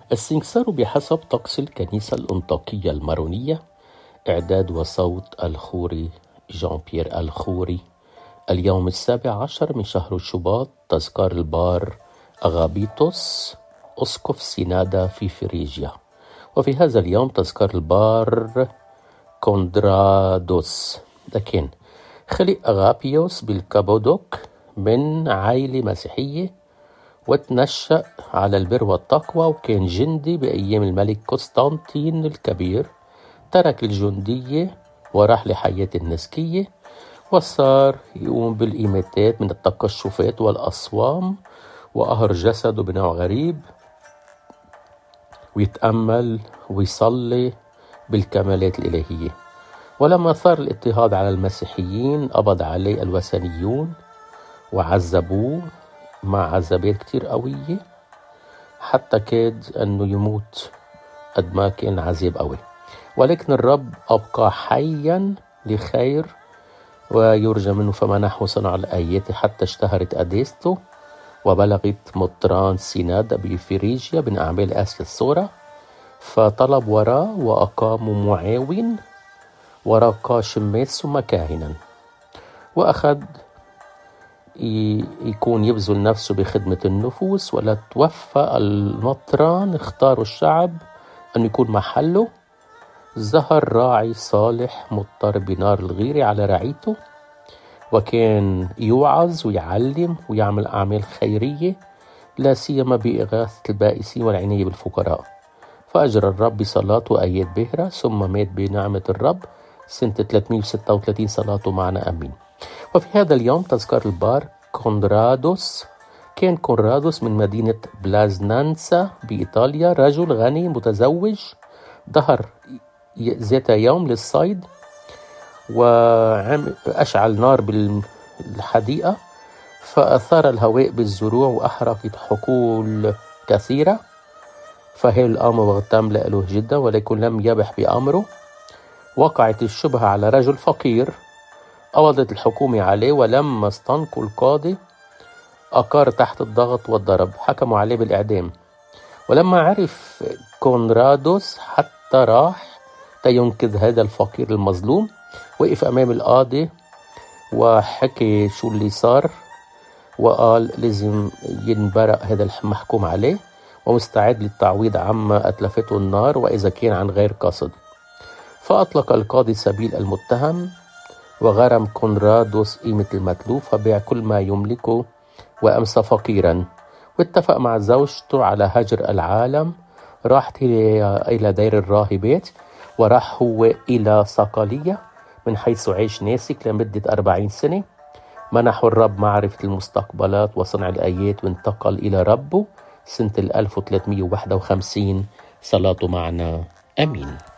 السنكسار بحسب طقس الكنيسة الأنطاكية المارونية، إعداد وصوت الخوري جان بيير الخوري. اليوم 17 من شهر شباط، تذكار البار أغابيتوس أسقف سينادا في فريجيا. وفي هذا اليوم تذكار البار كوندرادوس. لكن خلق أغابيوس بالكابودوك من عائلة مسيحية، وتنشأ على البر والتقوى، وكان جندي بأيام الملك قسطنطين الكبير. ترك الجندية وراح لحياة النسكية، وصار يقوم بالإيماتات من التقشفات والأصوام، وقهر جسده بنوع غريب، ويتأمل ويصلي بالكمالات الإلهية. ولما ثار الاضطهاد على المسيحيين قبض عليه الوثنيون وعذبوه مع عذابات كتير قوية، حتى كاد أنه يموت قد ما كان عذاب قوي. ولكن الرب أبقى حيا لخير ويرجى منه، فمنحه صنع الآيات حتى اشتهرت قداسته، وبلغت مطران سينادا بفريجيا من أعمال آسيا الصورة، فطلب وراه وأقاموا معاون ورقى شماس ثم كاهنا، وأخذ يكون يبذل نفسه بخدمة النفوس. ولا توفى المطران اختاروا الشعب أن يكون محله. ظهر راعي صالح مضطر بنار الغيرة على رعيته، وكان يوعظ ويعلم ويعمل أعمال خيرية، لا سيما بإغاثة البائسين والعناية بالفقراء. فأجرى الرب صلاة وآيات بهرة، ثم مات بنعمة الرب سنة 336 صلاته معنا أمين. وفي هذا اليوم تذكر البار كونرادوس. كان كونرادوس من مدينة بلازنانسا بإيطاليا، رجل غني متزوج، ظهر ذات يوم للصيد وأشعل نار بالحديقة، فأثار الهواء بالزروع وأحرقت حقول كثيرة، فهي الأمر واغتم له جدا، ولكن لم يبح بأمره. وقعت الشبهة على رجل فقير، قبضت الحكومة عليه، ولما استنقوا القاضي أقر تحت الضغط والضرب، حكموا عليه بالإعدام. ولما عرف كونرادوس حتى راح ينقذ هذا الفقير المظلوم، وقف أمام القاضي وحكي شو اللي صار، وقال لازم ينبرأ هذا المحكوم عليه، ومستعد للتعويض عما أتلفته النار وإذا كان عن غير قصد. فأطلق القاضي سبيل المتهم، وغرم كونرادوس قيمة المتلوف، فباع كل ما يملكه وأمسى فقيرا، واتفق مع زوجته على هجر العالم. راحت إلى دير الراهبات، وراح هو إلى صقلية من حيث عيش ناسك لمدة 40 سنة. منحه الرب معرفة المستقبلات وصنع الآيات، وانتقل إلى ربه سنة 1351 صلاته معنا أمين.